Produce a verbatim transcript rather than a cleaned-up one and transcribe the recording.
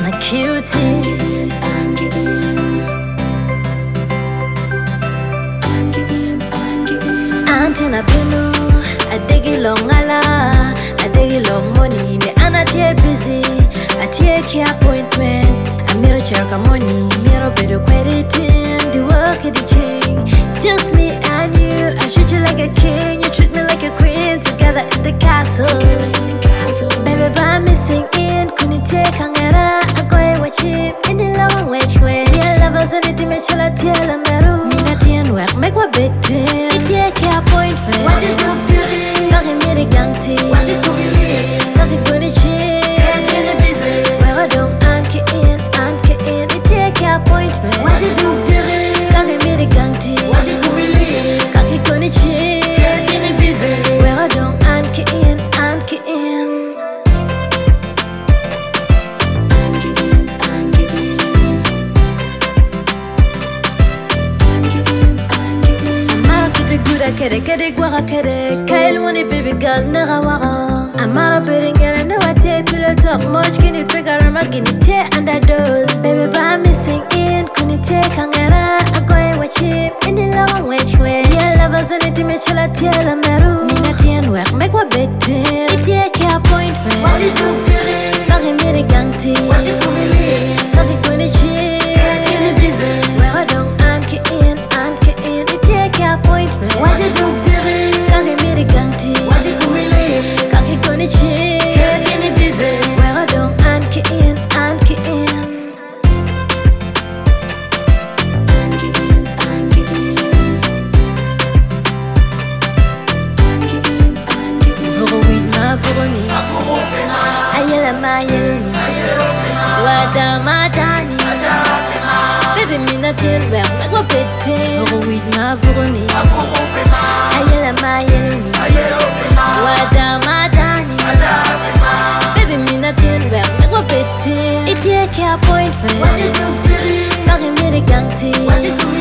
a cutie. Antina Binu, I dig it long ala, I dig it long money. Me and I tear busy, I take care appointment. I mirror check money, mirror better credit in the work of the chain. Just me and you, I treat you like a king, you treat me like a queen. Together in the castle, baby, by missing in, couldn't take hangera. I go away with you in the long way. Yeah, lovers and it me chill at tell me ru. Me not in work, make what big thing. It take care appointment. What you do, Billy? Nothing me the gang tea. What you do, Billy? Nothing good to change. Can't get it busy. Where I don't anchor in, anchor in. It take care appointment. What you do, Billy? Nothing me the gang tea. What you do, Billy? Can't get good to change. Can't get it busy. Where I don't anchor in, anchor in. Kere kere gwara kere Kyle money baby girl nera wara Amara bedding get no I take pillow talk much can it break a mark in it tear underdose Baby by missing in couldn't take hangera I go away with him in the long way way Yeah lovers and it me chill at tell a meru Me not in work make what big thing It take care appointment What you do Billy? Nothing me the gang tea What you do Billy? Nothing gonna change Can't get it busy Where I don't anchor in anchor in It take care appointment What you do Billy? Can't get me the gang tea What you do Billy? Can't get gonna change Can't get it busy Where I don't anchor in anchor in Ayela ma yeleni Wada matani Baby me not in well Make what pity For a week ma furoni Ayela ma yeleni Wada matani Baby me not in well Make what pity It take care appointment What you do Billy? Marie me the gang tea